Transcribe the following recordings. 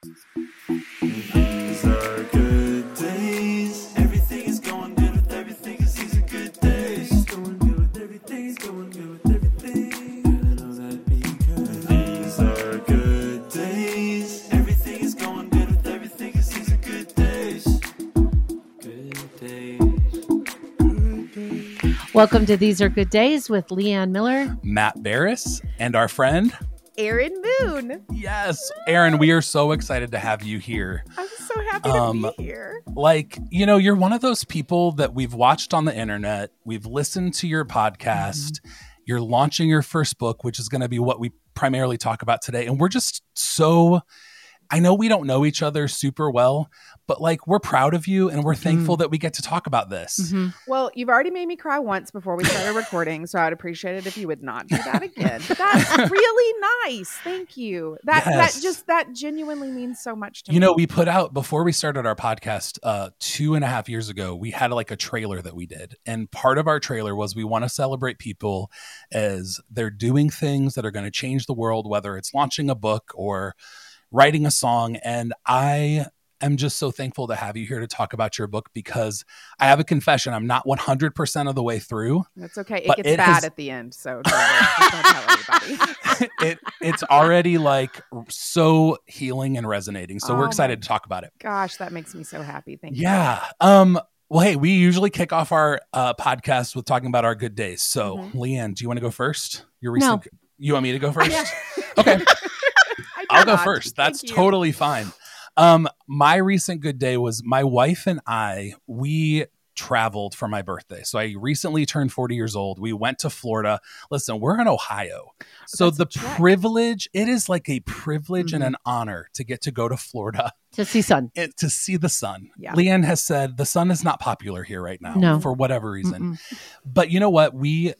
These are good days. Everything is going good with everything, 'cause these are good days. It's going good with everything, it's going good with everything. And I know that because these are good days. Everything is going good with everything, 'cause these are good days. Good days. Good days. Welcome to These Are Good Days with Leanne Miller. Matt Barris, and our friend, Aaron Moon. yes, Aaron, we are so excited to have you here. I'm so happy to be here. Like, you know, you're one of those people that we've watched on the internet. We've listened to your podcast. You're launching your first book, which is going to be what we primarily talk about today. And we're just so, I know we don't know each other super well, but like, we're proud of you and we're thankful that we get to talk about this. Well, you've already made me cry once before we started recording, so I'd appreciate it if you would not do that again. That's really nice. Thank you. That genuinely means so much to me. You know, we put out, before we started our podcast 2.5 years ago, we had like a trailer that we did. And part of our trailer was we want to celebrate people as they're doing things that are going to change the world, whether it's launching a book or writing a song. And I am just so thankful to have you here to talk about your book, because I have a confession. I'm not 100% of the way through. That's okay. It but gets it bad has- at the end, so don't tell anybody. It's already like so healing and resonating. So Oh we're my excited to talk about it. Gosh, that makes me so happy. Thank you. Yeah. Well, hey, we usually kick off our podcast with talking about our good days. So, Leanne, do you want to go first? Your recent. No. You want me to go first? Yeah. Okay, I I'll go cannot. first. That's Thank you. totally fine. My recent good day was my wife and I. We traveled for my birthday. So I recently turned 40 years old. We went to Florida. Listen, we're in Ohio. So That's the a trek. privilege, it is like a privilege and an honor to get to go to Florida To see sun. to see the sun. Yeah. Leanne has said the sun is not popular here right now No. for whatever reason. But you know what? We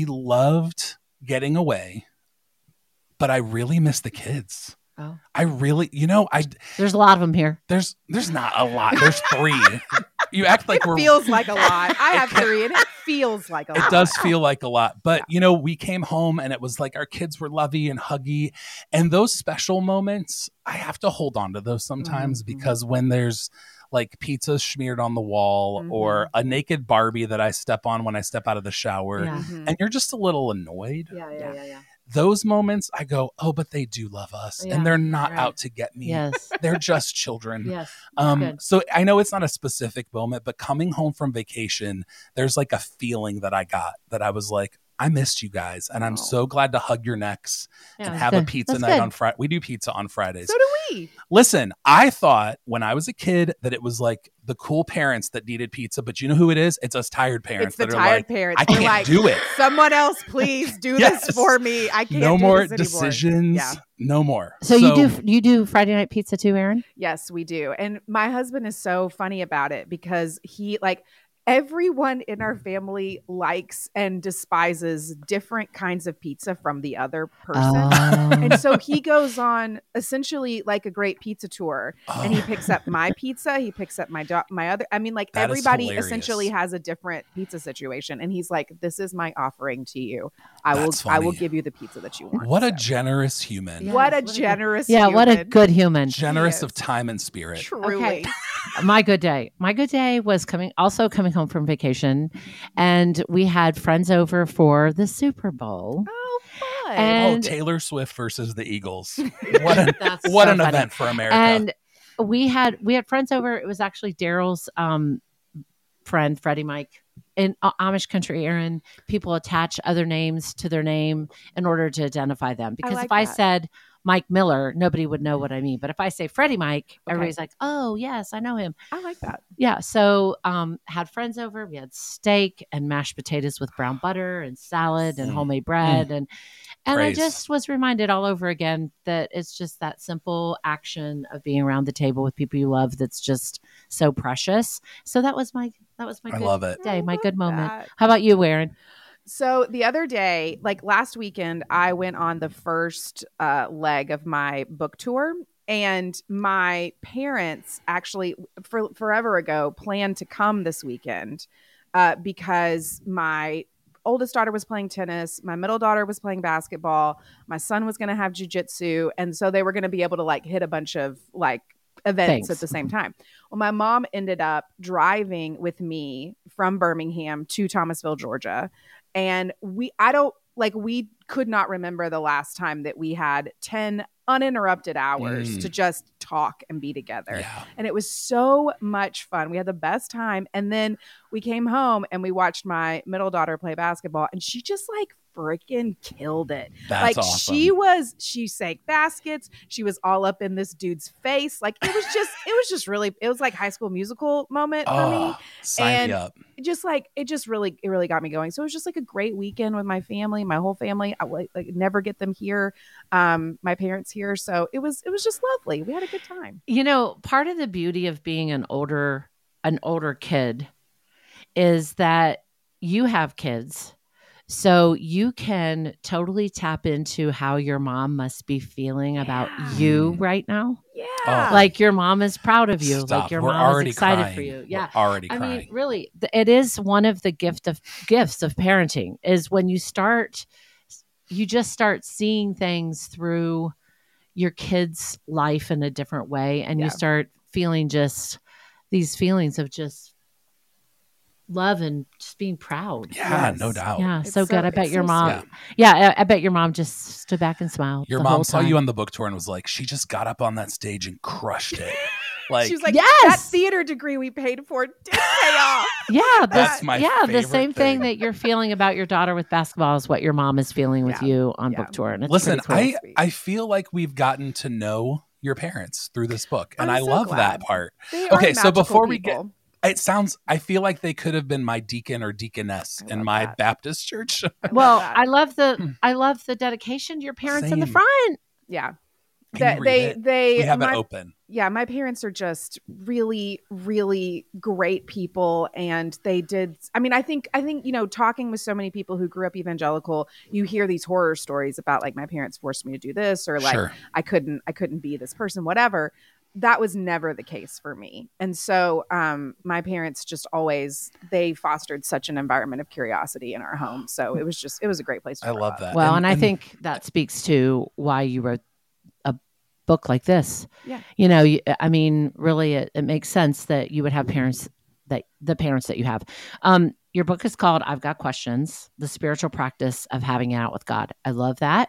loved getting away, but I really miss the kids. Oh. I really, There's a lot of them here. there's not a lot. There's 3. You act like It feels like a lot. I have 3, and it feels like a lot. it does feel like a lot. But, we came home and it was like our kids were lovey and huggy. And those special moments, I have to hold on to those sometimes because when there's like pizza smeared on the wall or a naked Barbie that I step on when I step out of the shower, Yeah. and you're just a little annoyed. Yeah. Those moments I go, oh, but they do love us Yeah. and they're not Right. out to get me. Yes. They're just children. Yes. Good. So I know it's not a specific moment, but coming home from vacation, there's like a feeling that I got that I was like, I missed you guys. And I'm so glad to hug your necks Yeah, and that's have a good. pizza That's night good. on Friday. We do pizza on Fridays. So do we. Listen, I thought when I was a kid that it was like the cool parents that needed pizza, but you know who it is? It's us tired parents It's the that are tired like, parents. I We're can't like, do it. Someone else, please do Yes. this for me. I can't. No do more this anymore. decisions. Yeah. No more. So you do Friday night pizza too, Aaron? Yes, we do. And my husband is so funny about it because he everyone in our family likes and despises different kinds of pizza from the other person. And so he goes on essentially like a great pizza tour, and he picks up my pizza. He picks up my other. I mean, like That is everybody hilarious. essentially has a different pizza situation, and he's like, "This is my offering to you. I That's will funny. give you the pizza that you want." What a So, generous human. Yeah. what a what a good- generous, Yeah, what a human. good human. Generous Yes. of time and spirit. Truly. Okay. My good day. My good day was coming home from vacation, and we had friends over for the Super Bowl. Oh, fun. And- Taylor Swift versus the Eagles. What an That's what so an funny. event for America. And we had friends over. It was actually Daryl's friend, Freddie Mike. In Amish country, Aaron, people attach other names to their name in order to identify them. Because like if I that. said Mike Miller, nobody would know what I mean. But if I say Freddie Mike, everybody's like, oh, yes, I know him. I like that. Yeah. So had friends over. We had steak and mashed potatoes with brown butter and salad and homemade bread. And I Praise. just was reminded all over again that it's just that simple action of being around the table with people you love that's just so precious. So that was my I good love it. day, my good moment. that. How about you, Aaron? So the other day, like last weekend, I went on the first leg of my book tour. And my parents actually, forever ago, planned to come this weekend because my oldest daughter was playing tennis. My middle daughter was playing basketball. My son was going to have jujitsu. And so they were going to be able to like hit a bunch of like events Thanks. at the same time. Well, my mom ended up driving with me from Birmingham to Thomasville, Georgia. And we could not remember the last time that we had 10 uninterrupted hours to just talk and be together. Yeah. And it was so much fun. We had the best time. And then we came home and we watched my middle daughter play basketball, and she just like freaking killed it. That's like awesome. she sank baskets. She was all up in this dude's face. Like it was like High School Musical moment for me. Oh, sign me And up. it really got me going. So it was just like a great weekend with my family, my whole family. I like never get them here. My parents here. So it was just lovely. We had a good time. You know, part of the beauty of being an older kid is that you have kids. So you can totally tap into how your mom must be feeling about you right now. Yeah. Like your mom is proud of you. Stop. Like your We're mom is already excited crying. for you. Yeah. We're already I crying. mean, really, it is one of the gifts of parenting is when you just start seeing things through your kid's life in a different way. And you start feeling just these feelings of just love and just being proud. Yeah, Yes. no doubt. Yeah, It's so good. I bet it's your so mom. sweet. Yeah, I bet your mom just stood back and smiled. Your the mom whole saw time. you on the book tour and was like, she just got up on that stage and crushed it. Like, She was like, Yes! that theater degree we paid for did pay off. Yeah, That's my the favorite same thing thing. that you're feeling about your daughter with basketball is what your mom is feeling with Yeah. you on Yeah. book tour. And it's listen, pretty cool. I feel like we've gotten to know your parents through this book, and I'm I so love glad. that part. They are Okay, so magical before we people. I feel like they could have been my deacon or deaconess I in love my that. Baptist church. Well, that. I love the dedication to your parents in the Same. front. Yeah. Can you read it? We have it my, open. yeah, my parents are just really, really great people. And they did, I think, you know, talking with so many people who grew up evangelical, you hear these horror stories about like my parents forced me to do this, or like Sure. I couldn't be this person, whatever. That was never the case for me. And so my parents just always, they fostered such an environment of curiosity in our home. So it was a great place to I grow love up. that. Well, and I think that speaks to why you wrote a book like this. Yeah. You know, I mean, really, it makes sense that you would have parents the parents that you have. Your book is called "I've Got Questions: The Spiritual Practice of Having It Out with God." I love that.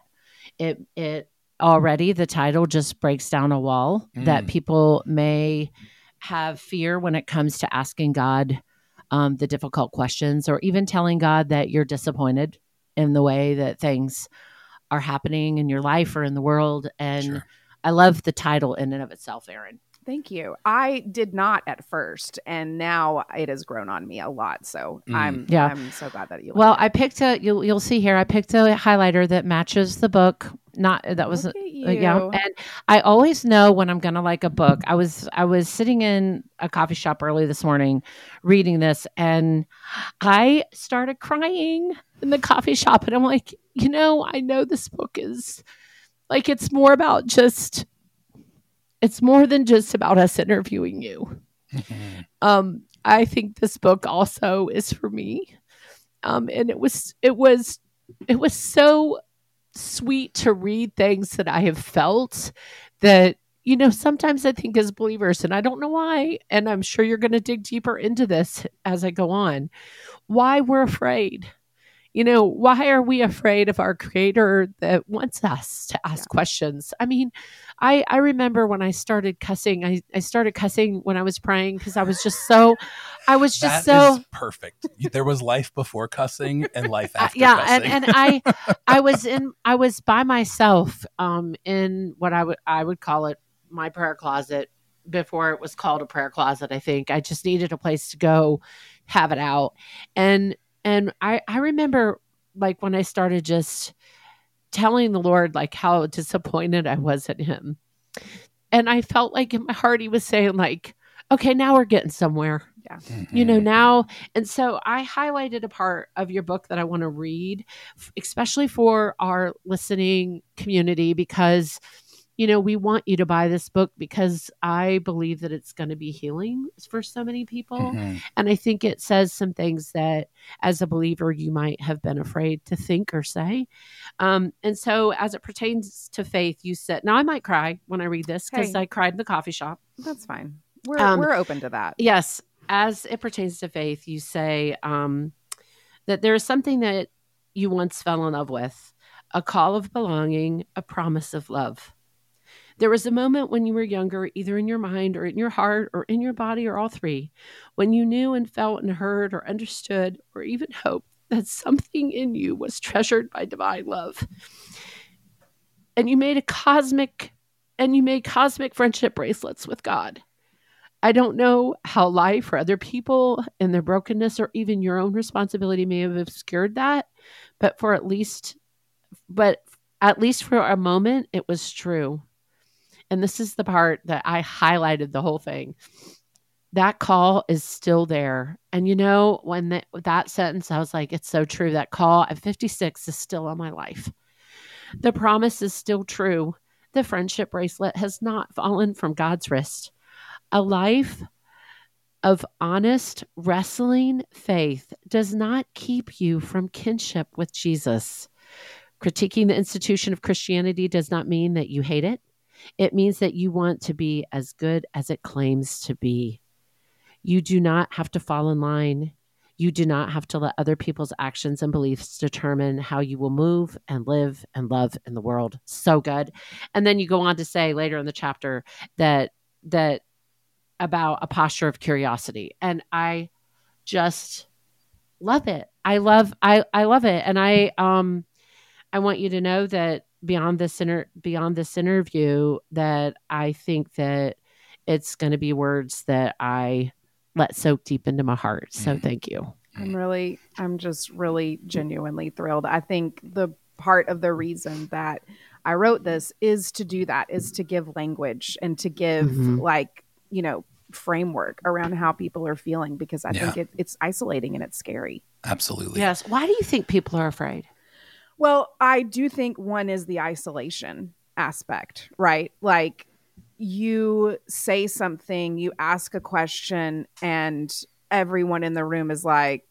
It already the title just breaks down a wall that people may have fear when it comes to asking God the difficult questions, or even telling God that you're disappointed in the way that things are happening in your life or in the world. And Sure. I love the title in and of itself, Erin. Thank you. I did not at first, and now it has grown on me a lot. So I'm so glad that you. Well, like it. I picked you'll see here. I picked a highlighter that matches the book. Not that was Look at yeah. you. And I always know when I'm gonna like a book. I was sitting in a coffee shop early this morning, reading this, and I started crying in the coffee shop, and I'm like, you know, I know this book is like it's more than just about us interviewing you. I think this book also is for me. And it was so sweet to read things that I have felt that, you know, sometimes I think as believers, and I don't know why, and I'm sure you're going to dig deeper into this as I go on, why we're afraid. You know, why are we afraid of our creator that wants us to ask questions? I mean, I remember when I started cussing, I started cussing when I was praying because I was just so That is perfect. There was life before cussing and life after cussing. and I was by myself in what I would call it my prayer closet before it was called a prayer closet. I think I just needed a place to go have it out. And I remember like when I started just telling the Lord like how disappointed I was at him. And I felt like in my heart he was saying like, okay, now we're getting somewhere. Yeah. You know, now. And so I highlighted a part of your book that I want to read, especially for our listening community, because we want you to buy this book because I believe that it's going to be healing for so many people. Mhm. And I think it says some things that as a believer, you might have been afraid to think or say. And so as it pertains to faith, you said, now I might cry when I read this because Hey. I cried in the coffee shop. That's fine. We're Um, we're open to that. Yes. As it pertains to faith, you say that there is something that you once fell in love with, a call of belonging, a promise of love. There was a moment when you were younger, either in your mind or in your heart or in your body or all three, when you knew and felt and heard or understood or even hoped that something in you was treasured by divine love. And you made cosmic friendship bracelets with God. I don't know how life or other people and their brokenness or even your own responsibility may have obscured that, but at least for a moment, it was true. And this is the part that I highlighted the whole thing. That call is still there. And when that sentence, I was like, it's so true. That call at 56 is still on my life. The promise is still true. The friendship bracelet has not fallen from God's wrist. A life of honest, wrestling faith does not keep you from kinship with Jesus. Critiquing the institution of Christianity does not mean that you hate it. It means that you want to be as good as it claims to be. You do not have to fall in line. You do not have to let other people's actions and beliefs determine how you will move and live and love in the world. So good. And then you go on to say later in the chapter that about a posture of curiosity. And I just love it. I love it. And I want you to know that beyond this interview, that I think that it's going to be words that I let soak deep into my heart. So thank you. I'm just really genuinely thrilled. I think the part of the reason that I wrote this is to do that, is to give language and to give framework around how people are feeling, because I think it's isolating and it's scary. Absolutely. Yes. Why do you think people are afraid? Well, I do think one is the isolation aspect, right? Like, you say something, you ask a question, and everyone in the room is like,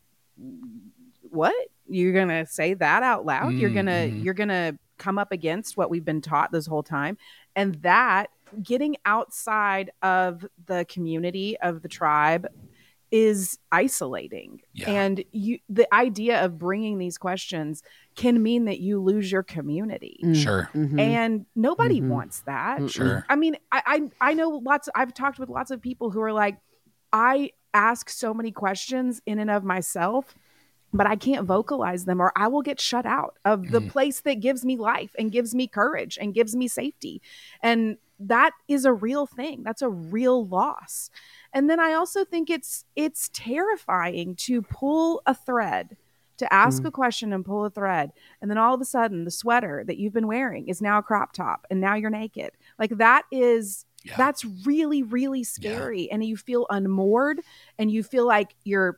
what? You're going to say that out loud? You're going to come up against what we've been taught this whole time. And that, getting outside of the community, of the tribe, is isolating. Yeah. And the idea of bringing these questions can mean that you lose your community. Sure. Mm-hmm. And nobody wants that. Sure. I mean, I know I've talked with lots of people who are like, I ask so many questions in and of myself, but I can't vocalize them, or I will get shut out of the place that gives me life and gives me courage and gives me safety. And that is a real thing. That's a real loss. And then I also think it's terrifying to pull a thread, to ask a question and pull a thread. And then all of a sudden the sweater that you've been wearing is now a crop top and now you're naked. Like, that's really, really scary. And you feel unmoored, and you feel like you're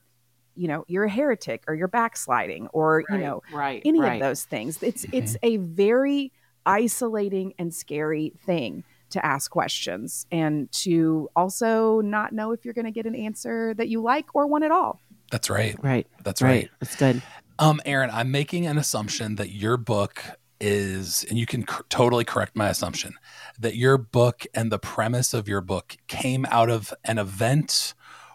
a heretic, or you're backsliding, or, any of those things. It's a very isolating and scary thing to ask questions, and to also not know if you're going to get an answer that you like or want at all. That's right. Right. That's right. That's good. Erin, I'm making an assumption that your book is, and you can totally correct my assumption, that your book and the premise of your book came out of an event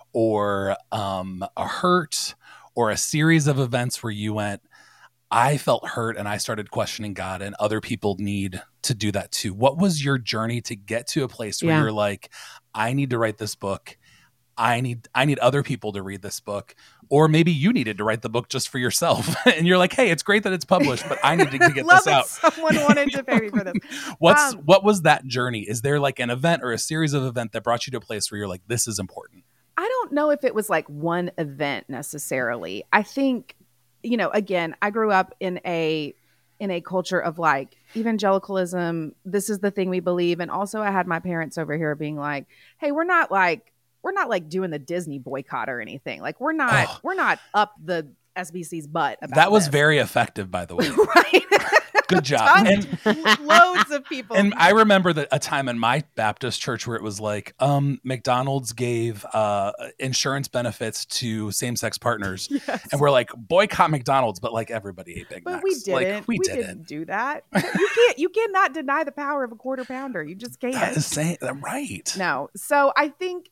or a hurt or a series of events where you went, I felt hurt and I started questioning God, and other people need to do that too. What was your journey to get to a place where you're like, I need to write this book. I need other people to read this book, or maybe you needed to write the book just for yourself. And you're like, hey, it's great that it's published, but I need to get this out. Someone wanted to pay me for this. What was that journey? Is there like an event or a series of events that brought you to a place where you're like, this is important? I don't know if it was like one event necessarily. I think, again, I grew up in a culture of like evangelicalism. This is the thing we believe. And also I had my parents over here being like, hey, we're not like doing the Disney boycott or anything. Like, we're not up the SBC's butt about that was this. very effective, by the way. Right. Good job. Tons. Loads of people. And I remember that a time in my Baptist church where it was like, McDonald's gave insurance benefits to same-sex partners. Yes. And we're like, boycott McDonald's, but like everybody ate Big But Macs. we didn't. Like, we didn't do that. You cannot deny the power of a quarter pounder. You just can't. That is saying, right. No. So I think,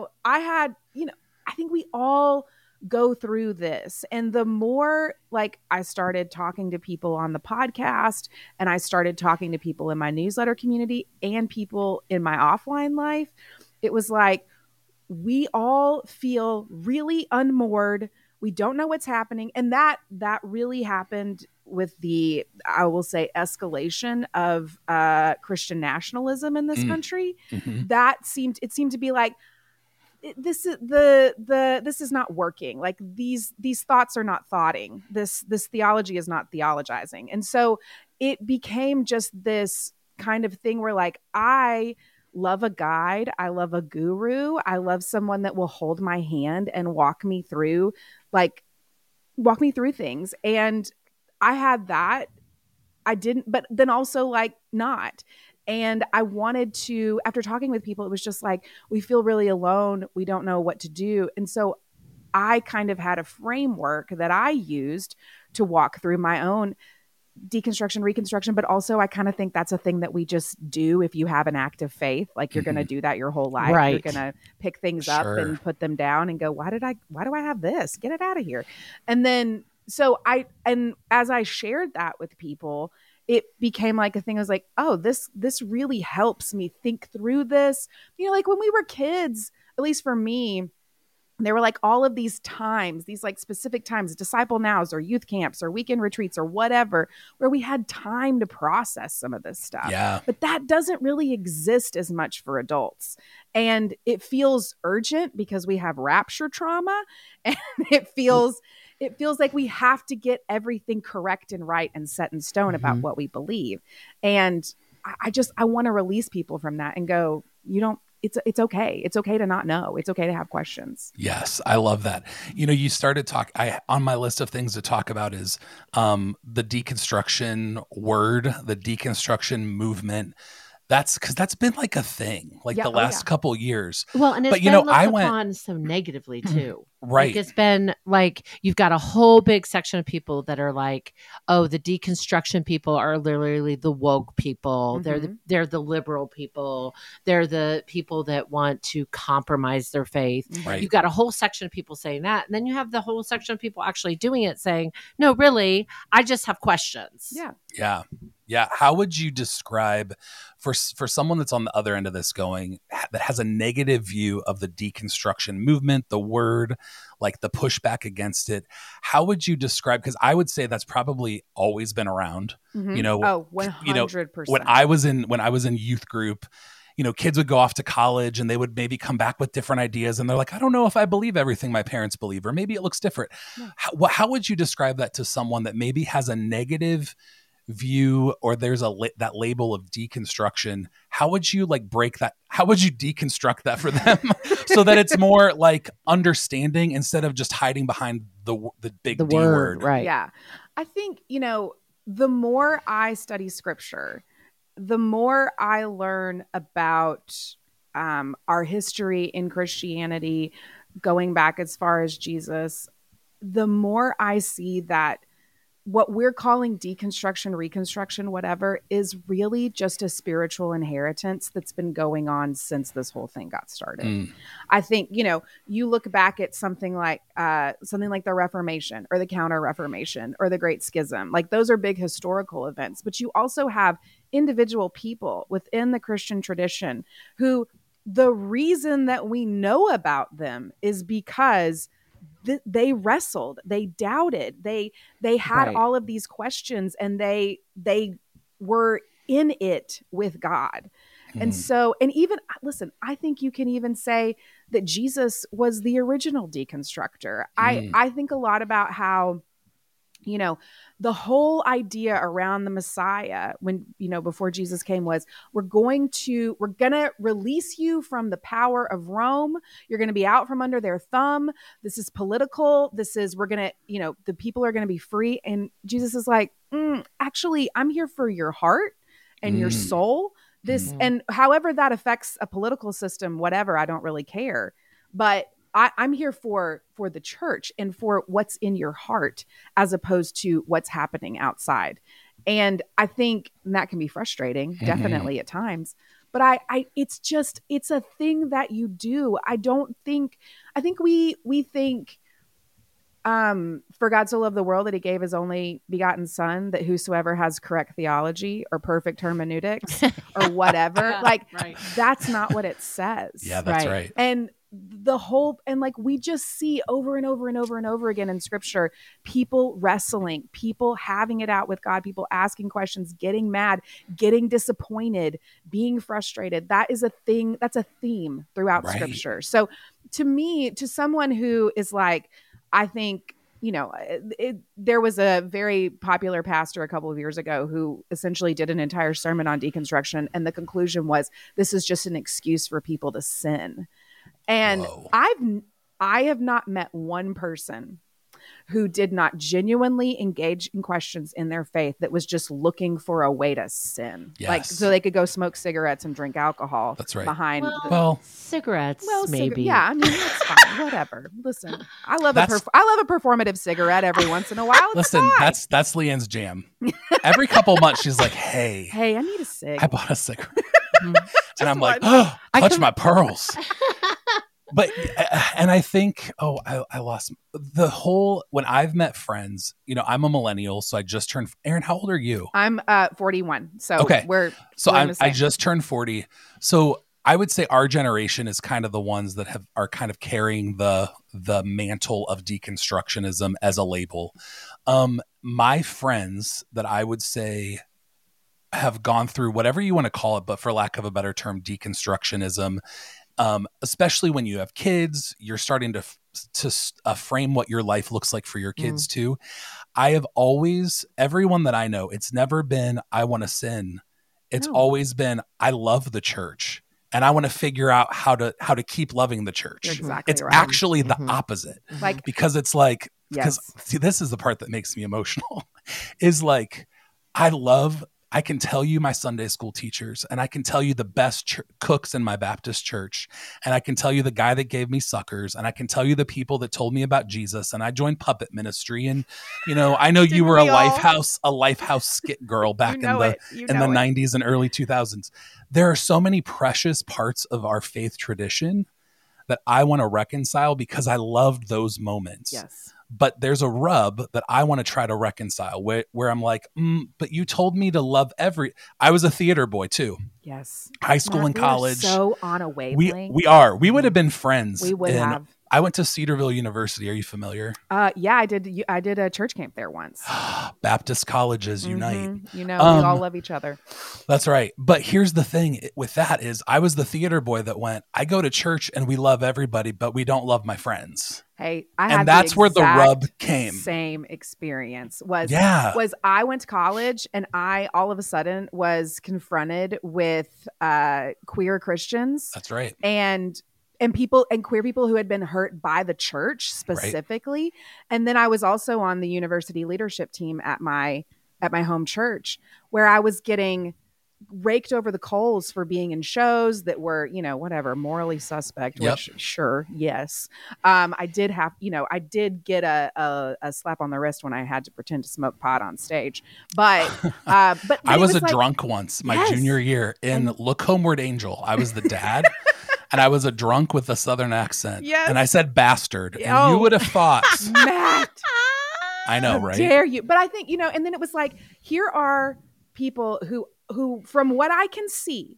I think we all go through this. And the more like I started talking to people on the podcast and I started talking to people in my newsletter community and people in my offline life, it was like, we all feel really unmoored. We don't know what's happening. And that really happened with the, I will say, escalation of Christian nationalism in this country. Mm-hmm. It seemed to be like, this is this is not working. Like these thoughts are not thoughting. This theology is not theologizing. And so it became just this kind of thing where like, I love a guide. I love a guru. I love someone that will hold my hand and walk me through things. And I had that. I didn't, but then also like not. And I wanted to, after talking with people, it was just like, we feel really alone. We don't know what to do. And so I kind of had a framework that I used to walk through my own deconstruction, reconstruction, but also I kind of think that's a thing that we just do if you have an active faith. Like you're going to do that your whole life. Right. You're going to pick things up and put them down and go, why do I have this? Get it out of here. And then, and as I shared that with people, it became like a thing. I was like, oh, this really helps me think through this. Like when we were kids, at least for me, there were like all of these times, these like specific times, disciple nows or youth camps or weekend retreats or whatever, where we had time to process some of this stuff. Yeah. But that doesn't really exist as much for adults. And it feels urgent because we have rapture trauma, and it feels like we have to get everything correct and right and set in stone about what we believe. And I want to release people from that and go, it's okay. It's okay to not know. It's okay to have questions. Yes, I love that. You started on my list of things to talk about is the deconstruction word, the deconstruction movement. That's because that's been like a thing, like the last couple years. Well, and it's been looked upon so negatively too. Right. Like it's been like you've got a whole big section of people that are like, oh, the deconstruction people are literally the woke people. Mm-hmm. They're the liberal people. They're the people that want to compromise their faith. Right. You've got a whole section of people saying that, and then you have the whole section of people actually doing it, saying, no, really, I just have questions. Yeah. Yeah. Yeah. How would you describe for someone that's on the other end of this that has a negative view of the deconstruction movement, the word, like the pushback against it? How would you describe, because I would say that's probably always been around, 100%. When I was in youth group, kids would go off to college and they would maybe come back with different ideas. And they're like, I don't know if I believe everything my parents believe, or maybe it looks different. Yeah. How would you describe that to someone that maybe has a negative view, or there's that label of deconstruction? How would you break that? How would you deconstruct that for them so that it's more like understanding instead of just hiding behind the big D word? Right. Yeah. I think, the more I study scripture, the more I learn about our history in Christianity, going back as far as Jesus, the more I see that what we're calling deconstruction, reconstruction, whatever, is really just a spiritual inheritance that's been going on since this whole thing got started. I think, you look back at something like the Reformation or the Counter-Reformation or the Great Schism, like those are big historical events, but you also have individual people within the Christian tradition who the reason that we know about them is because they wrestled, they doubted, they had all of these questions, and they were in it with God. And so, and even listen, I think you can even say that Jesus was the original deconstructor. I think a lot about how you know, the whole idea around the Messiah when, you know, before Jesus came was we're going to release you from the power of Rome. You're going to be out from under their thumb. This is political. We're going to, you know, the people are going to be free. And Jesus is like, actually, I'm here for your heart and your soul. And however that affects a political system, whatever, I don't really care. But I'm here for the church and for what's in your heart as opposed to what's happening outside. And I think that can be frustrating, definitely at times. But it's a thing that you do. I think we think, for God so loved the world that he gave his only begotten son, that whosoever has correct theology or perfect hermeneutics or whatever, like that's not what it says. Yeah, that's right. And like we just see over and over and over and over again in scripture, people wrestling, people having it out with God, people asking questions, getting mad, getting disappointed, being frustrated. That is a thing. That's a theme throughout scripture. So to me, to someone who is like, I think, you know, there was a very popular pastor a couple of years ago who essentially did an entire sermon on deconstruction. And the conclusion was, this is just an excuse for people to sin. And I have not met one person who did not genuinely engage in questions in their faith that was just looking for a way to sin. Yes. Like, so they could go smoke cigarettes and drink alcohol. That's right. Behind cigarettes, maybe. Yeah, I mean, that's fine. Whatever. Listen, I love a performative cigarette every once in a while. Listen, that's Leanne's jam. Every couple months, she's like, "Hey, I need a cig." I bought a cigarette," and I'm like, "Oh, clutch my pearls." But, and I think, I lost the whole, when I've met friends, you know, I'm a millennial, so I just turned, Aaron, how old are you? I'm 41. So okay. I just turned 40. So I would say our generation is kind of the ones that are kind of carrying the mantle of deconstructionism as a label. My friends that I would say have gone through whatever you want to call it, but for lack of a better term, deconstructionism, especially when you have kids, you're starting to frame what your life looks like for your kids too. I have always, everyone that I know, it's never been, I want to sin. It's always been, I love the church and I want to figure out how to keep loving the church. You're exactly it's right. actually the opposite. Like, because it's like, yes. see, this is the part that makes me emotional is like, I can tell you my Sunday school teachers, and I can tell you the best cooks in my Baptist church, and I can tell you the guy that gave me suckers, and I can tell you the people that told me about Jesus, and I joined puppet ministry, and you know, I know you were a Lifehouse skit girl back in the 90s and early 2000s. There are so many precious parts of our faith tradition that I want to reconcile because I loved those moments. Yes. But there's a rub that I want to try to reconcile where I'm like, but you told me to love I was a theater boy too. Yes. High school and college. So on a wavelength. We would have been friends. We would have. I went to Cedarville University. Are you familiar? Yeah, I did. I did a church camp there once. Baptist colleges unite. You know, we all love each other. That's right. But here's the thing with that is I was the theater boy that went, I go to church and we love everybody, but we don't love my friends. Hey, that's where the rub came. Same experience was I went to college and I all of a sudden was confronted with queer Christians. That's right. And people and queer people who had been hurt by the church specifically. Right. And then I was also on the university leadership team at my home church where I was getting raked over the coals for being in shows that were, you know, whatever, morally suspect, which sure. Yes. I did get a slap on the wrist when I had to pretend to smoke pot on stage, but I was a drunk once my junior year in Look Homeward Angel. I was the dad. And I was a drunk with a Southern accent. Yes. And I said bastard. And you would have thought. Matt. I know, right? How dare you? But I think, you know, and then it was like, here are people who from what I can see,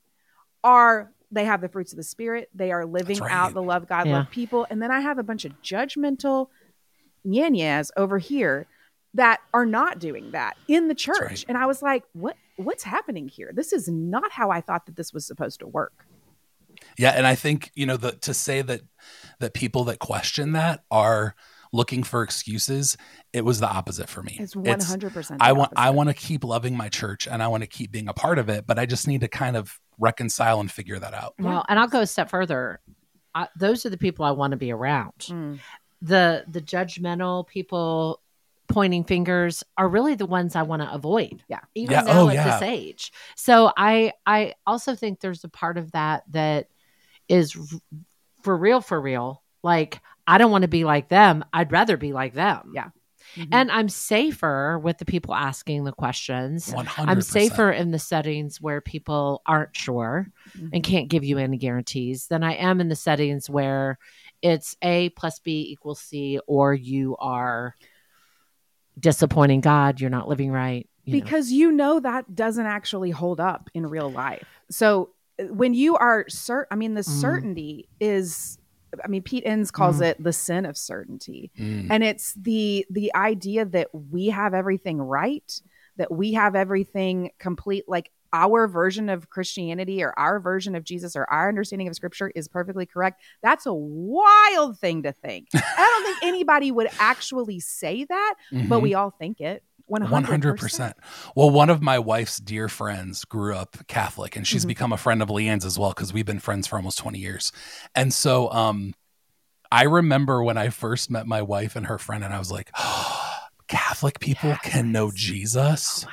they have the fruits of the Spirit. They are living out the love God, love people. And then I have a bunch of judgmental nyanyas over here that are not doing that in the church. Right. And I was like, what's happening here? This is not how I thought that this was supposed to work. Yeah. And I think, you know, to say that people that question that are looking for excuses, it was the opposite for me. It's 100%. I want to keep loving my church and I want to keep being a part of it, but I just need to kind of reconcile and figure that out. Well, and I'll go a step further. Those are the people I want to be around. Mm. The judgmental people pointing fingers are really the ones I want to avoid. Yeah. Even Yeah. now Oh, at yeah. this age. So I also think there's a part of that is for real. Like, I don't want to be like them. I'd rather be like them. Yeah. Mhm. And I'm safer with the people asking the questions. 100%. I'm safer in the settings where people aren't sure Mhm. and can't give you any guarantees than I am in the settings where it's A plus B equals C, or you are disappointing God, you're not living right. you know. Because that doesn't actually hold up in real life. So when you are the certainty is, Pete Enns calls it the sin of certainty. Mm. And it's the idea that we have everything right, that we have everything complete, like our version of Christianity or our version of Jesus or our understanding of scripture is perfectly correct. That's a wild thing to think. I don't think anybody would actually say that, but Mhm. we all think it. 100%. Well, one of my wife's dear friends grew up Catholic, and she's Mhm. become a friend of Leanne's as well, because we've been friends for almost 20 years. And so I remember when I first met my wife and her friend, and I was like, Catholic people can know Jesus?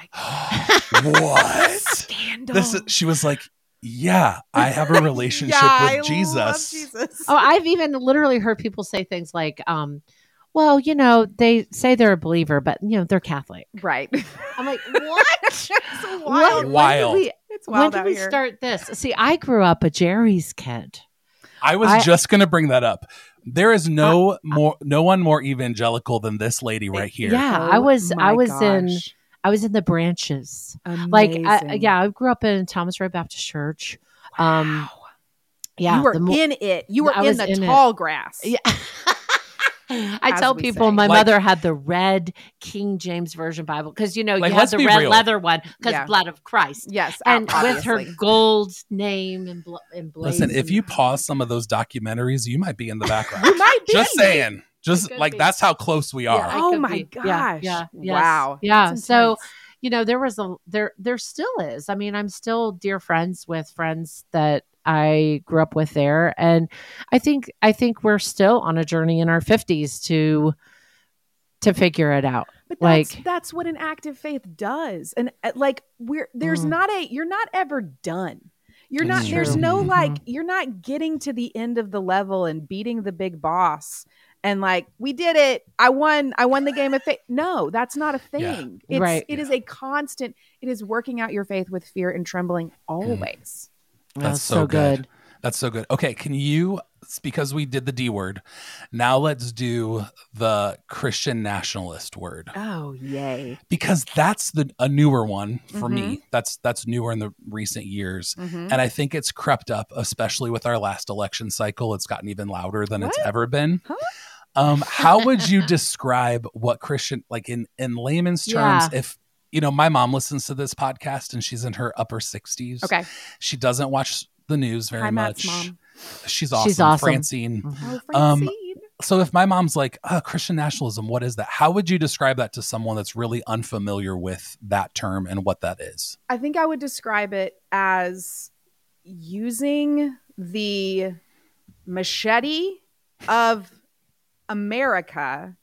What? Scandal. She was like, yeah, I have a relationship I with Jesus. love Jesus. Oh, I've even literally heard people say things like, well, they say they're a believer, but they're Catholic. Right. I'm like, what? It's wild. Wild. It's When wild did out we here. start this? See, I grew up a Jerry's kid. I was just going to bring that up. There is no one more evangelical than this lady right here. Yeah, Oh I was my in gosh. the branches. Amazing. I grew up in Thomas Road Baptist Church. Wow. Yeah, You were in it. You were I in was the in it. tall grass. Yeah. I As tell we people say. my Like- mother had the red King James Version Bible because you Like, have let's the be red real. leather one because Yeah. blood of Christ. Yes. And with her obviously. gold name and Listen, if you pause, pause some of those documentaries, you might be in the background. You might be. Just saying. Just could like be. that's how close we are. Yeah, Oh could my be. gosh. yes. Wow. Yeah. That's So, intense. there was there still is. I mean, I'm still dear friends with friends that I grew up with there. And I think we're still on a journey in our 50s to figure it out. But like- that's what an active faith does. And you're not ever done. You're not, It's there's true. no Mhm. you're not getting to the end of the level and beating the big boss and we did it. I won the game of faith. No, that's not a thing. Right. It is a constant, it is working out your faith with fear and trembling always. That's so good. That's so good. Okay, can you, because we did the D word, now let's do the Christian nationalist word, Oh, yay. because that's a newer one for Mm-hmm. me. That's newer in the recent years. Mhm. And I think it's crept up, especially with our last election cycle. It's gotten even louder than it's What? ever been. Huh? How would you describe what Christian, like in layman's terms, Yeah. if, my mom listens to this podcast and she's in her upper 60s. Okay. She doesn't watch the news very Hi, Matt's much. mom. She's awesome. She's awesome. Francine. Oh, Um, Francine. So if my mom's like, Christian nationalism, what is that? How would you describe that to someone that's really unfamiliar with that term and what that is? I think I would describe it as using the machete of America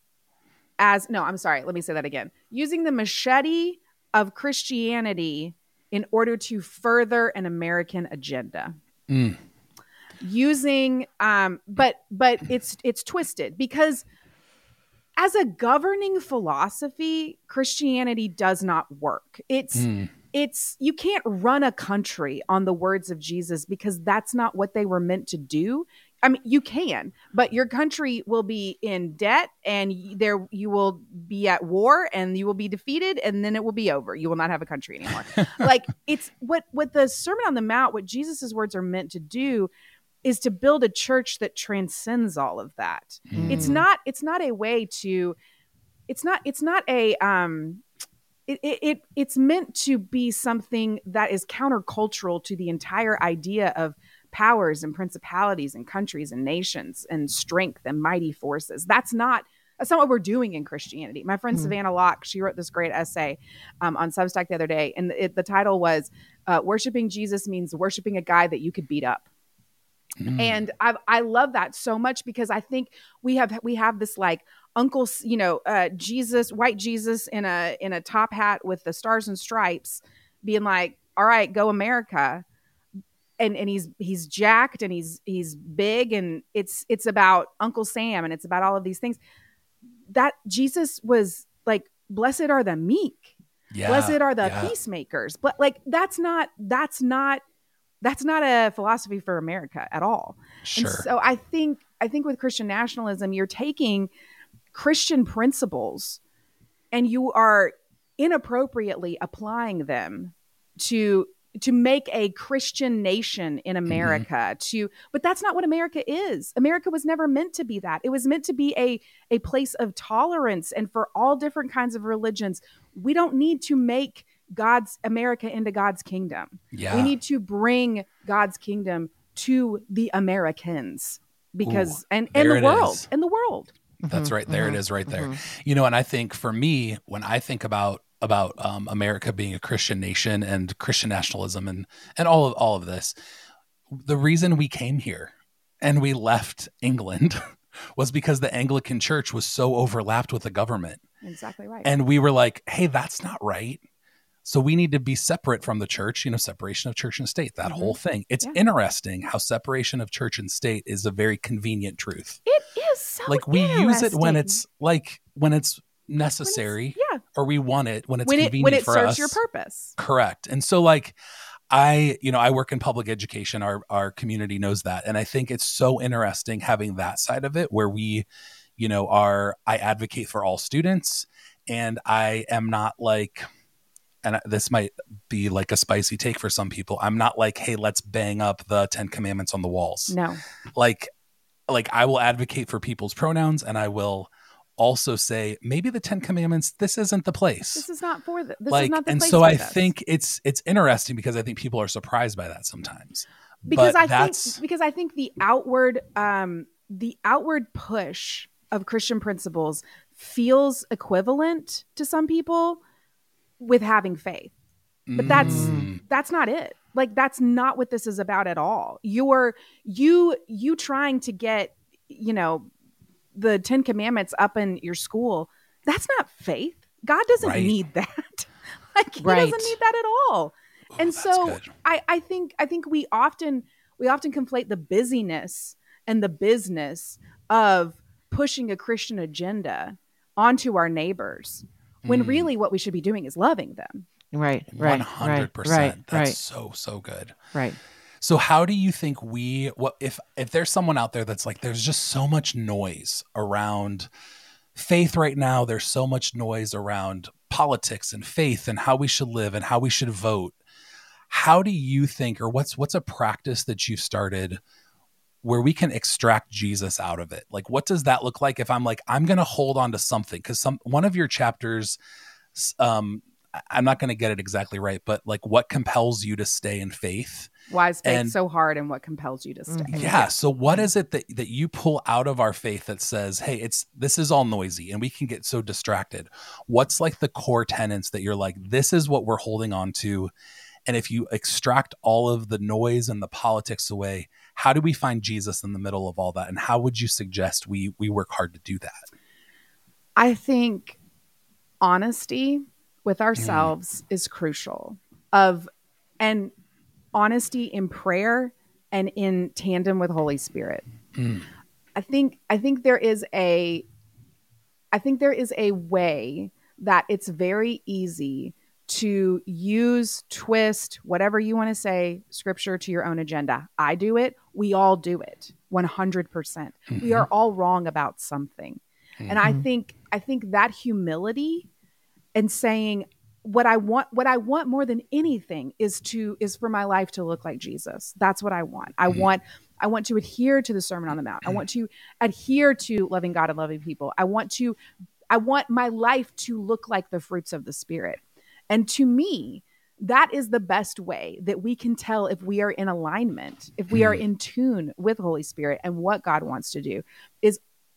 let me say that again. Using the machete of Christianity in order to further an American agenda. Mm. Using but it's twisted because as a governing philosophy, Christianity does not work. It's you can't run a country on the words of Jesus because that's not what they were meant to do. I mean, you can, but your country will be in debt and you will be at war and you will be defeated and then it will be over. You will not have a country anymore. It's what the Sermon on the Mount, what Jesus's words are meant to do is to build a church that transcends all of that. Mm. It's not a way to, it's meant to be something that is countercultural to the entire idea of powers and principalities and countries and nations and strength and mighty forces. That's not That's not what we're doing in Christianity. My friend Mhm. Savannah Locke, she wrote this great essay on Substack the other day, and the title was "Worshiping Jesus means worshiping a guy that you could beat up." Mm. And I love that so much because I think we have this like Uncle, Jesus, white Jesus in a top hat with the stars and stripes, being like, "All right, go America." And he's jacked and he's big, and it's about Uncle Sam, and it's about all of these things. That Jesus was like, "Blessed are the meek, blessed are the peacemakers." But like that's not a philosophy for America at all. Sure. And so I think with Christian nationalism, you're taking Christian principles and you are inappropriately applying them to make a Christian nation in America. But that's not what America is. America was never meant to be that. It was meant to be a place of tolerance and for all different kinds of religions. We don't need to make God's America into God's kingdom. Yeah. We need to bring God's kingdom to the Americans because and there the it world is. and the world. That's right. There it is right there. And I think for me, when I think about America being a Christian nation and Christian nationalism and all of this, the reason we came here and we left England was because the Anglican Church was so overlapped with the government. Exactly right. And we were like, hey, that's not right. So we need to be separate from the church, separation of church and state, that whole thing. It's interesting how separation of church and state is a very convenient truth. It is so like we use it when interesting. it's necessary or we want it when it's when convenient it for serves us. your purpose. Correct. And so like I work in public education. Our community knows that. And I think it's so interesting having that side of it where we, I advocate for all students, and I am not like, and this might be like a spicy take for some people, I'm not like, hey, let's bang up the 10 Commandments on the walls. No. Like I will advocate for people's pronouns, and I will also say maybe the 10 Commandments, this isn't the place. This is not for this like, is not the and place so for I this. think it's interesting because I think people are surprised by that sometimes. Because but I think the outward push of Christian principles feels equivalent to some people with having faith. But that's not it. Like that's not what this is about at all. You trying to get, the 10 Commandments up in your school, that's not faith. God doesn't need that. Like he doesn't need that at all. Ooh, and so good. I think we often conflate the busyness and the business of pushing a Christian agenda onto our neighbors when really what we should be doing is loving them. Right. 100%. That's so good. Right. So how do you think if there's someone out there that's like, there's just so much noise around faith right now. There's so much noise around politics and faith and how we should live and how we should vote. How do you think, or what's a practice that you've started where we can extract Jesus out of it? Like, what does that look like if I'm like, I'm going to hold on to something? Because one of your chapters, I'm not going to get it exactly right, but like what compels you to stay in faith? Why is faith so hard and what compels you to stay? Yeah. So what is it that you pull out of our faith that says, hey, this is all noisy and we can get so distracted? What's like the core tenets that you're like, this is what we're holding on to? And if you extract all of the noise and the politics away, how do we find Jesus in the middle of all that? And how would you suggest we work hard to do that? I think honesty with ourselves is crucial, and honesty in prayer and in tandem with Holy Spirit. I think there is a way that it's very easy to twist, whatever you want to say, scripture to your own agenda. I do it. We all do it 100%. We are all wrong about something. And I think that humility and saying what I want more than anything is for my life to look like Jesus. That's what I want. I want to adhere to the Sermon on the Mount. I want to adhere to loving God and loving people. I want my life to look like the fruits of the Spirit. And to me, that is the best way that we can tell if we are in alignment, if we are in tune with Holy Spirit and what God wants to do, is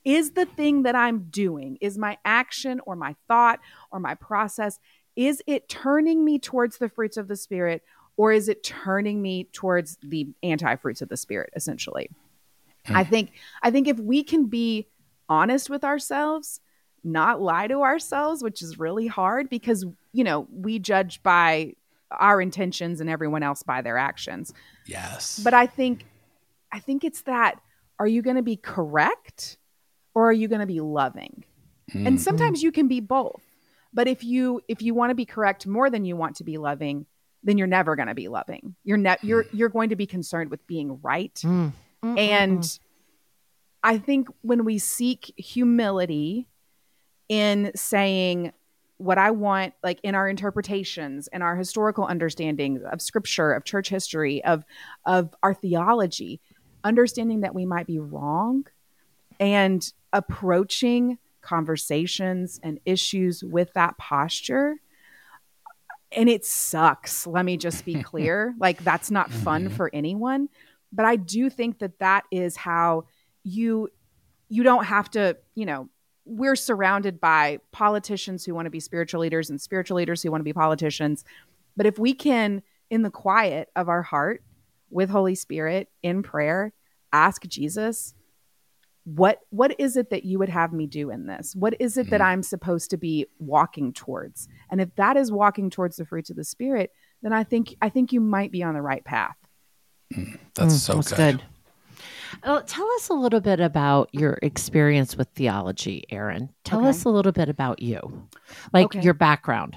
Is the thing that I'm doing, is my action or my thought or my process, is it turning me towards the fruits of the Spirit, or is it turning me towards the anti-fruits of the Spirit, essentially? I think if we can be honest with ourselves, not lie to ourselves, which is really hard because, we judge by our intentions and everyone else by their actions. Yes. But I think it's that, are you going to be correct or are you going to be loving? And sometimes you can be both. But if you want to be correct more than you want to be loving, then you're never going to be loving. You're going to be concerned with being right. And I think when we seek humility in saying what I want, like in our interpretations and our historical understanding of scripture, of church history, of our theology, understanding that we might be wrong and approaching conversations and issues with that posture. And it sucks. Let me just be clear. Like, that's not fun for anyone. But I do think that is how you don't have to, we're surrounded by politicians who want to be spiritual leaders and spiritual leaders who want to be politicians. But if we can, in the quiet of our heart, with Holy Spirit, in prayer, ask Jesus, what is it that you would have me do in this? What is it that I'm supposed to be walking towards? And if that is walking towards the fruits of the Spirit, then I think you might be on the right path. That's so good. Tell us a little bit about your experience with theology, Erin. Tell us a little bit about you, like your background.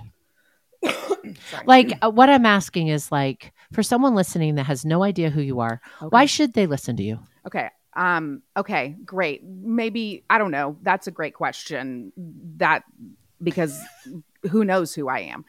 Like what I'm asking is, like, for someone listening that has no idea who you are, why should they listen to you? Okay. Okay, great. Maybe, I don't know. That's a great question. Because who knows who I am.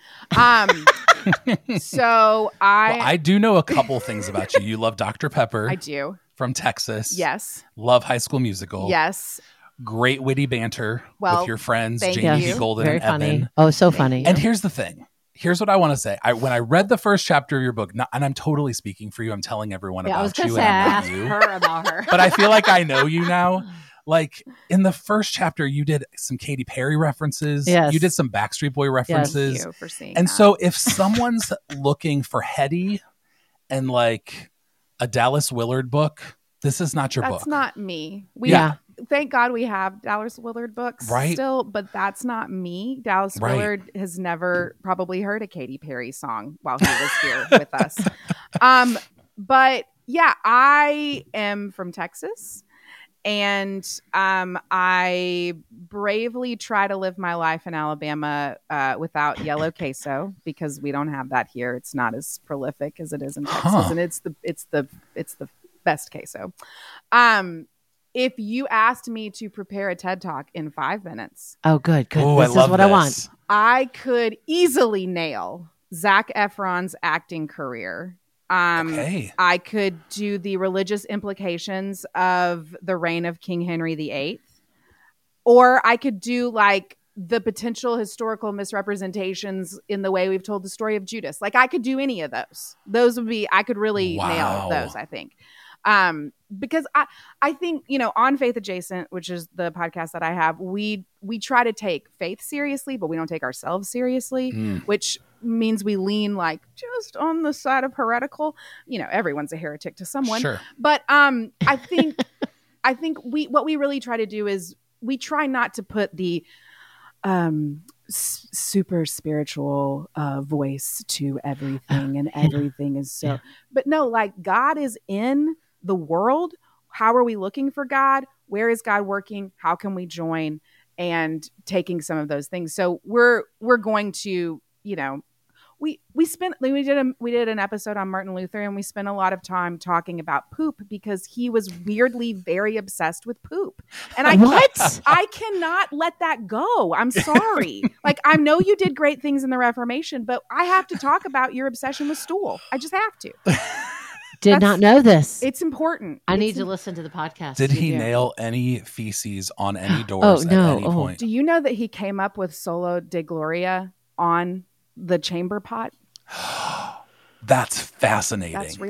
So I do know a couple things about you. You love Dr. Pepper. I do. From Texas. Yes. Love High School Musical. Yes. Great witty banter with your friends, Jamie B. Golden Very and funny. Evan. Oh, so funny. And here's the thing. Here's what I want to say. When I read the first chapter of your book, and I'm totally speaking for you, I'm telling everyone I was about going you to say, and I'm ask not you. her about her. But I feel like I know you now. Like in the first chapter, you did some Katy Perry references. Yes. You did some Backstreet Boy references. Thank you for seeing And that. so if someone's looking for heady and like a Dallas Willard book, this is not your book. That's not me. Thank God we have Dallas Willard books still, but that's not me. Dallas Willard has never probably heard a Katy Perry song while he was here with us. But yeah, I am from Texas. And I bravely try to live my life in Alabama without yellow queso because we don't have that here. It's not as prolific as it is in Texas, and it's the best queso. If you asked me to prepare a TED Talk in 5 minutes, good. Oh, This is what I want. I could easily nail Zac Efron's acting career. I could do the religious implications of the reign of King Henry VIII, or I could do like the potential historical misrepresentations in the way we've told the story of Judas. Like I could do any of those. Those would be, I could really nail those, I think. Because I think, on Faith Adjacent, which is the podcast that I have, we try to take faith seriously, but we don't take ourselves seriously, which means we lean like just on the side of heretical. Everyone's a heretic to someone. Sure. But I think what we really try to do is we try not to put the super spiritual voice to everything, and everything is so. But no, like God is in the world. How are we looking for God? Where is God working? How can we join? And taking some of those things. So we're going to, we did an episode on Martin Luther, and we spent a lot of time talking about poop because he was weirdly very obsessed with poop. And I cannot let that go. I'm sorry. Like, I know you did great things in the Reformation, but I have to talk about your obsession with stool. I just have to. Did not know this. It's important. I need to listen to the podcast. Did he nail any feces on any doors at any point? Do you know that he came up with Solo de Gloria on the chamber pot? That's fascinating. That's real.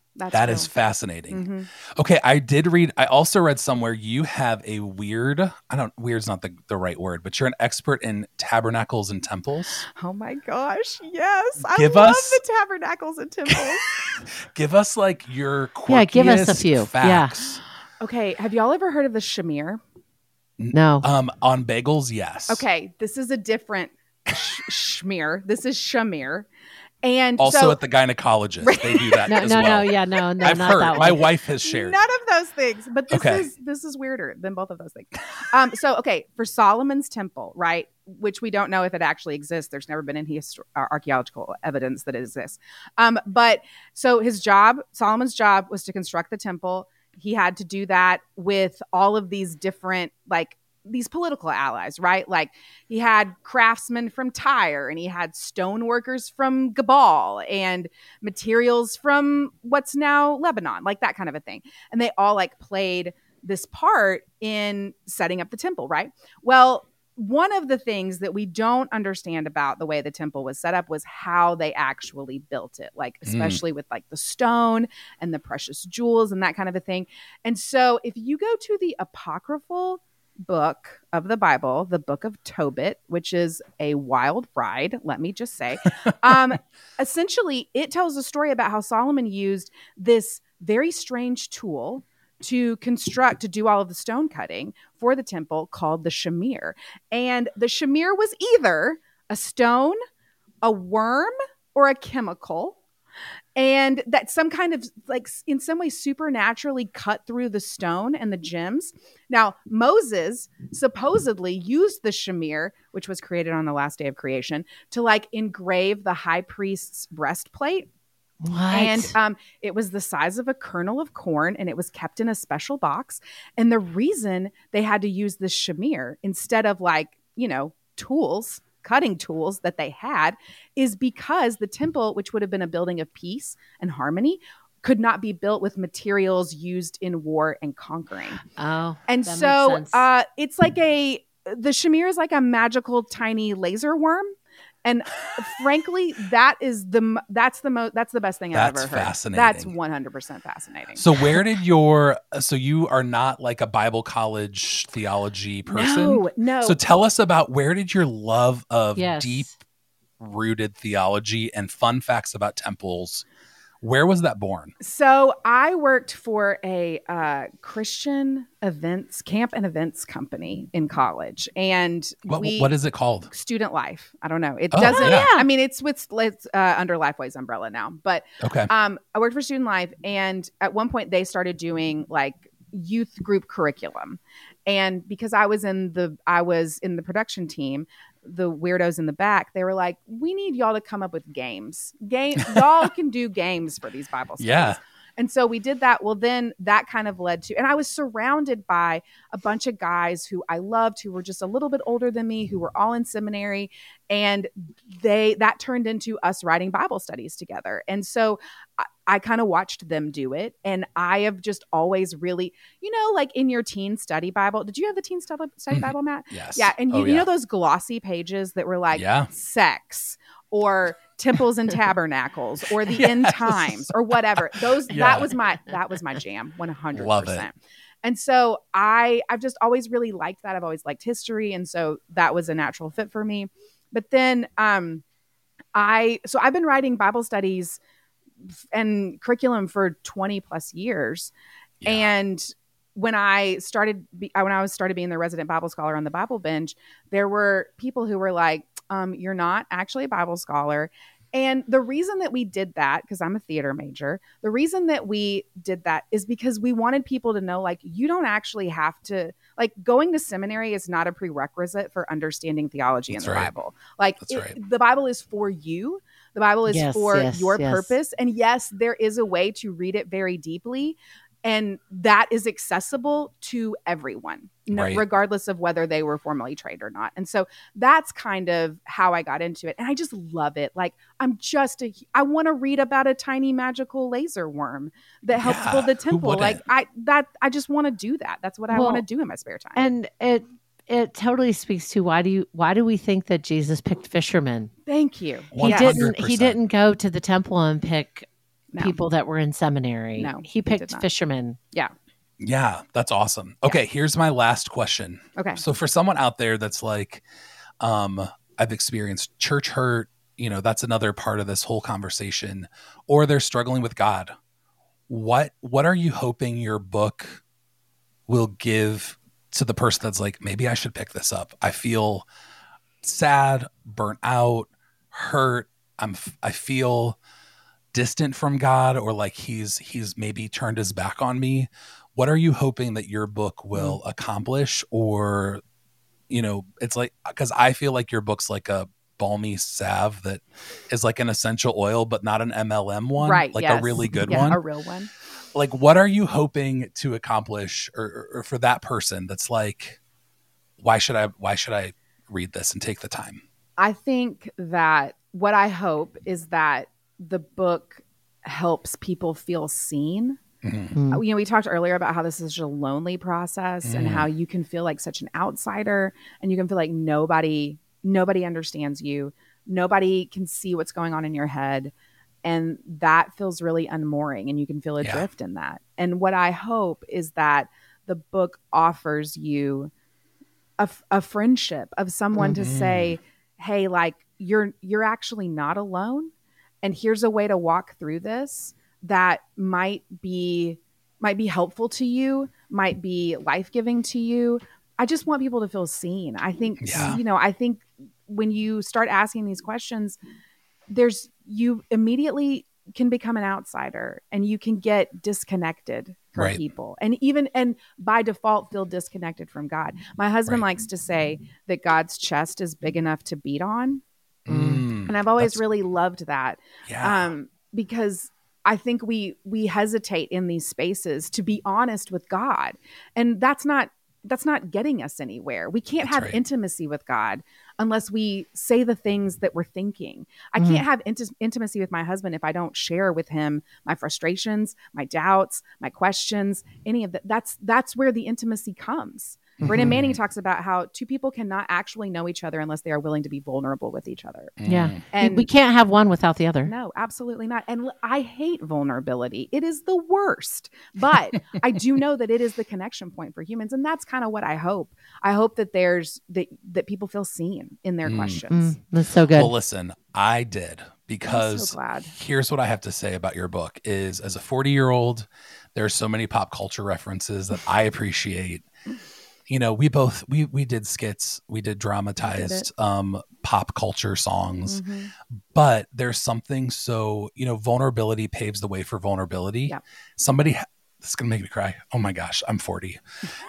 That's That true. is fascinating. Mhm. Okay, I also read somewhere you have a weird's not the right word, but you're an expert in tabernacles and temples. Oh my gosh. Yes. I Give love us- the tabernacles and temples. Give us like your Yeah, give us a quirkiest few. facts. Okay. Have y'all ever heard of the shamir? No. On bagels, yes. Okay. This is a different shmear. This is shamir. And Also so, at the gynecologist, they do that No, as no, well. no, yeah, no, I've not heard. that My one. wife has shared. none of those things, but Okay. this is weirder than both of those things. So okay, for Solomon's temple, right, which we don't know if it actually exists. There's never been any archaeological evidence that it exists. But so Solomon's job was to construct the temple. He had to do that with all of these different these political allies, right? Like he had craftsmen from Tyre and he had stone workers from Gabal and materials from what's now Lebanon, like that kind of a thing. And they all played this part in setting up the temple, right? Well, one of the things that we don't understand about the way the temple was set up was how they actually built it, especially with the stone and the precious jewels and that kind of a thing. And so if you go to the apocryphal book of the Bible, the book of Tobit, which is a wild ride, let me just say. Essentially, it tells a story about how Solomon used this very strange tool to do all of the stone cutting for the temple called the shamir. And the shamir was either a stone, a worm, or a chemical. And that some kind of in some way supernaturally cut through the stone and the gems. Now, Moses supposedly used the shamir, which was created on the last day of creation, to engrave the high priest's breastplate. What? And it was the size of a kernel of corn, and it was kept in a special box. And the reason they had to use this shamir instead of cutting tools that they had is because the temple, which would have been a building of peace and harmony, could not be built with materials used in war and conquering. Oh, And that so makes sense. it's the shamir is like a magical tiny laser worm. And frankly, that's the best thing I've That's ever heard. fascinating. That's 100% fascinating. So where did so you are not like a Bible college theology person? No. So tell us about where did your love of Yes. deep rooted theology and fun facts about temples, where was that born? So I worked for a Christian camp and events company in college, and What is it called? Student Life. I don't know. It Oh, doesn't. yeah. I mean, it's under Lifeway's umbrella now. But Okay. I worked for Student Life, and at one point they started doing youth group curriculum, and because I was in the production team, the weirdos in the back, they were like, we need y'all to come up with games. Y'all can do games for these Bible studies. Yeah. And so we did that. Well, then that kind of led to, and I was surrounded by a bunch of guys who I loved, who were just a little bit older than me, who were all in seminary. And that turned into us writing Bible studies together. And so I kind of watched them do it. And I have just always really, in your teen study Bible, did you have the teen study Bible, Matt? Yes. Yeah. And Oh, you know those glossy pages that were Yeah. sex or temples and tabernacles or the end Yes. times or whatever. Yeah. That was my jam, 100%. Love it. And so I've just always really liked that. I've always liked history. And so that was a natural fit for me. But then I've been writing Bible studies and curriculum for 20 plus years. Yeah. And when I started being the resident Bible scholar on the Bible Bench, there were people who were like, you're not actually a Bible scholar. And the reason that we did that, because I'm a theater major, the reason that we did that is because we wanted people to know, you don't actually have to, going to seminary is not a prerequisite for understanding theology That's in the right. Bible. That's right. The Bible is for you. The Bible is Yes, for yes, your yes. purpose. And yes, there is a way to read it very deeply. And that is accessible to everyone, Right. regardless of whether they were formally trained or not. And so that's kind of how I got into it. And I just love it. I want to read about a tiny magical laser worm that helps Yeah, build the who temple. wouldn't? I just want to do that. That's what I Well, want to do in my spare time. And it totally speaks to why do we think that Jesus picked fishermen? Thank you. He 100%. didn't go to the temple and pick No. people that were in seminary. No, He they did picked not. fishermen. Yeah, that's awesome. Okay, here's my last question. Okay. So for someone out there that's like, I've experienced church hurt, that's another part of this whole conversation, or they're struggling with God. What are you hoping your book will give to the person that's like, maybe I should pick this up? I feel sad, burnt out, hurt. I feel distant from God, or like he's maybe turned his back on me. What are you hoping that your book will accomplish? Or, it's like, because I feel like your book's like a balmy salve that is like an essential oil, but not an MLM one, Right. like yes. a really good Yeah, one. a real one. Like, what are you hoping to accomplish, or for that person that's like, why should I read this and take the time? I think that what I hope is that the book helps people feel seen. Mm-hmm. We talked earlier about how this is a lonely process and how you can feel like such an outsider, and you can feel like nobody understands you. Nobody can see what's going on in your head. And that feels really unmooring, and you can feel adrift in that. And what I hope is that the book offers you a friendship of someone to say, hey, like you're actually not alone. And here's a way to walk through this that might be helpful to you, might be life-giving to you. I just want people to feel seen. I think, I think when you start asking these questions, you immediately can become an outsider, and you can get disconnected from people, and by default feel disconnected from God. My husband likes to say that God's chest is big enough to beat on. And I've always really loved that. Because I think we hesitate in these spaces to be honest with God. And that's not getting us anywhere. We can't have intimacy with God unless we say the things that we're thinking. I can't have intimacy with my husband if I don't share with him my frustrations, my doubts, my questions, any of that. That's where the intimacy comes. Brennan Manning talks about how two people cannot actually know each other unless they are willing to be vulnerable with each other. Yeah. And we can't have one without the other. no, absolutely not. And I hate vulnerability. It is the worst. But I do know that it is the connection point for humans. And that's kind of what I hope. I hope that that people feel seen in their questions. That's so good. Well, listen, I did, because I'm so glad. Here's what I have to say about your book is, as a 40-year-old, there's so many pop culture references that I appreciate. We did skits, we did dramatized pop culture songs, but there's something so, vulnerability paves the way for vulnerability. Yep. This is going to make me cry. Oh my gosh, I'm 40.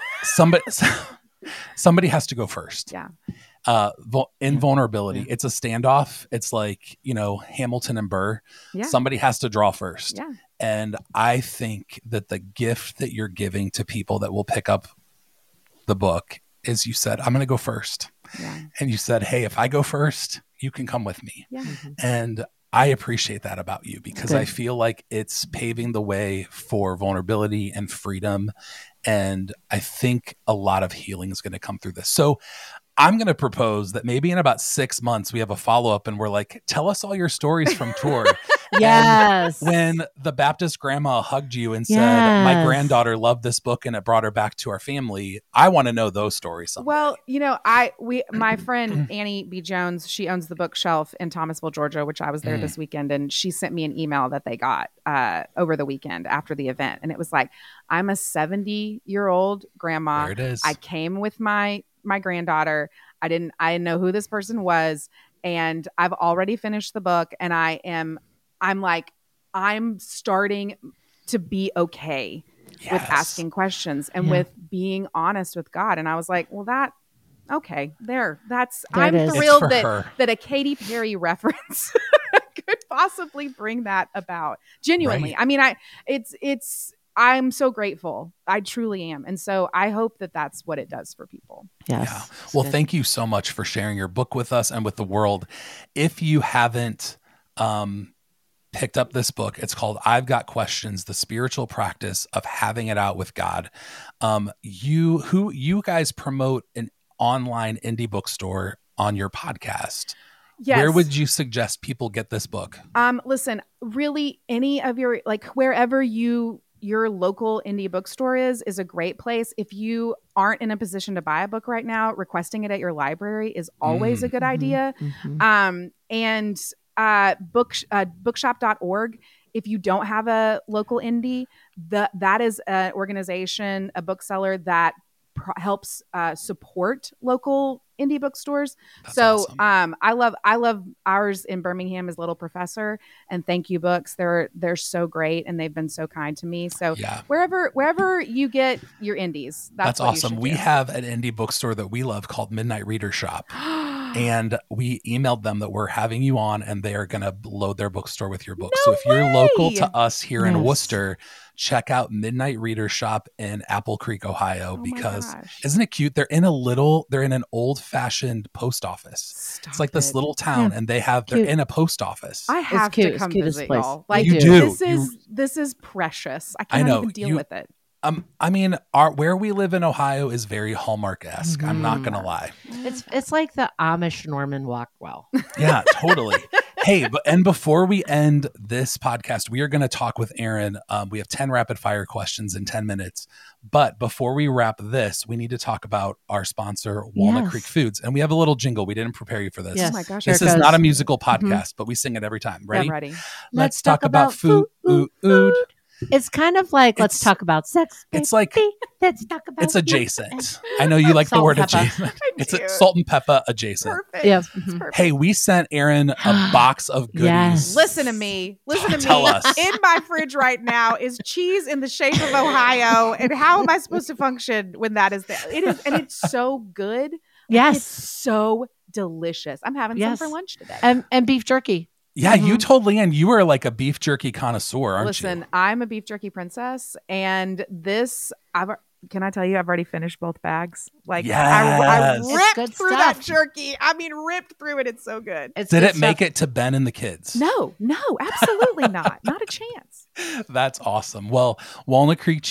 Somebody has to go first. Yeah. In vulnerability, it's a standoff. It's like, Hamilton and Burr. Yeah. Somebody has to draw first. Yeah. And I think that the gift that you're giving to people that will pick up the book is, you said, I'm going to go first. Yeah. And you said, hey, if I go first, you can come with me. Yeah. And I appreciate that about you, because Good. I feel like it's paving the way for vulnerability and freedom. And I think a lot of healing is going to come through this. So I'm going to propose that maybe in about 6 months, we have a follow-up and we're like, tell us all your stories from tour. Yes. When the Baptist grandma hugged you and said, my granddaughter loved this book and it brought her back to our family, I want to know those stories someday. Well, my friend Annie B. Jones, she owns the bookshelf in Thomasville, Georgia, which I was there this weekend, and she sent me an email that they got over the weekend after the event, and it was like, I'm a 70-year-old grandma. There it is. I came with my granddaughter. I didn't know who this person was, and I've already finished the book, and I'm starting to be okay with asking questions and with being honest with God. And I was like, well, I'm thrilled that a Katy Perry reference could possibly bring that about. Genuinely. Right. I mean, I'm so grateful. I truly am. And so I hope that that's what it does for people. Yes. Yeah. Well, thank you so much for sharing your book with us and with the world. If you haven't picked up this book, it's called I've Got Questions, The Spiritual Practice of Having It Out with God. You guys promote an online indie bookstore on your podcast. Yes. Where would you suggest people get this book? Listen, really, any of your wherever your local indie bookstore is a great place. If you aren't in a position to buy a book right now, requesting it at your library is always a good idea. And bookshop.org. If you don't have a local indie, that is an organization, a bookseller that helps support local indie bookstores. That's so awesome. I love ours in Birmingham is Little Professor and Thank You Books. They're so great and they've been so kind to me. So Yeah. wherever you get your indies, that's what you awesome. should We do. have an indie bookstore that we love called Midnight Reader Shop. And we emailed them that we're having you on and they are going to load their bookstore with your book. No So if you're local way! to us here in Yes. Worcester, check out Midnight Reader Shop in Apple Creek, Ohio, Oh my because gosh. isn't it cute? They're in an old fashioned post office. Stop It's like this it. little town and they're Cute. in a post office. I have cute. to It's come cute as visit place. y'all. Like You do. this is precious. I I cannot know. even deal You- with it. I mean, where we live in Ohio is very Hallmark-esque. I'm not going to lie. It's like the Amish Norman Rockwell. Yeah, totally. Hey, before we end this podcast, we are going to talk with Erin. We have 10 rapid fire questions in 10 minutes. But before we wrap this, we need to talk about our sponsor, Walnut Yes. Creek Foods. And we have a little jingle. We didn't prepare you for this. Yes. Oh my gosh. Here This it is goes. not a musical podcast, but we sing it every time. Yeah, Ready? I'm ready. Let's talk about food. It's kind of like let's It's- talk about sex. It's like baby. Let's talk about it's adjacent. I know you like the Salt word and pepper. adjacent. It's do. salt and pepper adjacent. Perfect. Yeah. It's Mhm. perfect. Hey, we sent Erin a box of goodies. Yes. Listen to me. Listen to me. Tell us. In my fridge right now is cheese in the shape of Ohio. And how am I supposed to function when that is there? It is, and it's so good. It's Yes. so delicious. I'm having Yes. some for lunch today. And beef jerky. Yeah, you Mhm. told Leanne you were like a beef jerky connoisseur, aren't Listen, you? I'm a beef jerky princess, and this can I tell you I've already finished both bags. Like I Yes. It's ripped good through that stuff. jerky. I mean, ripped through it. It's so good. It's Did good it make stuff. it to Ben and the kids? No, absolutely not. Not a chance. That's awesome. Well, Walnut Creek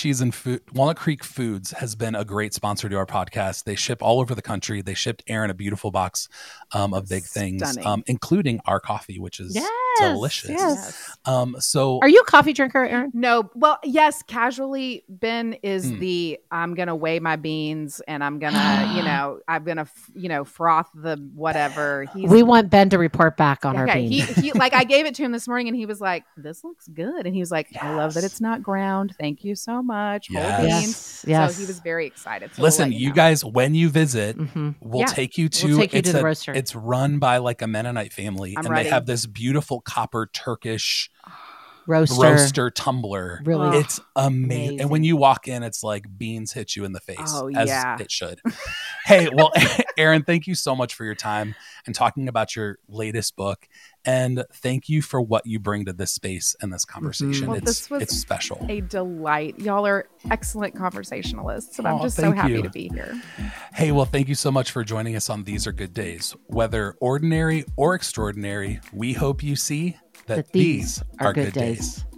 Foods has been a great sponsor to our podcast. They ship all over the country. They shipped Erin a beautiful box of big things, Stunning. including our coffee, which is Yes, delicious. yes. So Are you a coffee drinker, Erin? No, well, yes, casually. Ben is Hmm. I'm gonna weigh my beans and I'm gonna, I'm gonna, froth the whatever. We want Ben to report back on our okay. beans. He like I gave it to him this morning and he was like, "This looks good," and he was like, "I love that Yes. it's not ground. Thank you so much, whole Yes. beans." Yes. So he was very excited. So listen, we'll let you know. guys, when you visit, Mhm. we'll Yeah. take you to, We'll take you to it's the roaster. It's run by like a Mennonite family, I'm and ready. they have this beautiful copper Turkish Roaster. tumbler. Really? It's amazing. And when Amazing. you walk in, it's like beans hit you in the face, Oh, as yeah. it should. Hey, well, Erin, thank you so much for your time and talking about your latest book. And thank you for what you bring to this space and this conversation. Well, it's this was it's special. a delight. Y'all are excellent conversationalists, and I'm Aw, just so thank happy you. to be here. Hey, well, thank you so much for joining us on These Are Good Days. Whether ordinary or extraordinary, we hope you see that these are good days.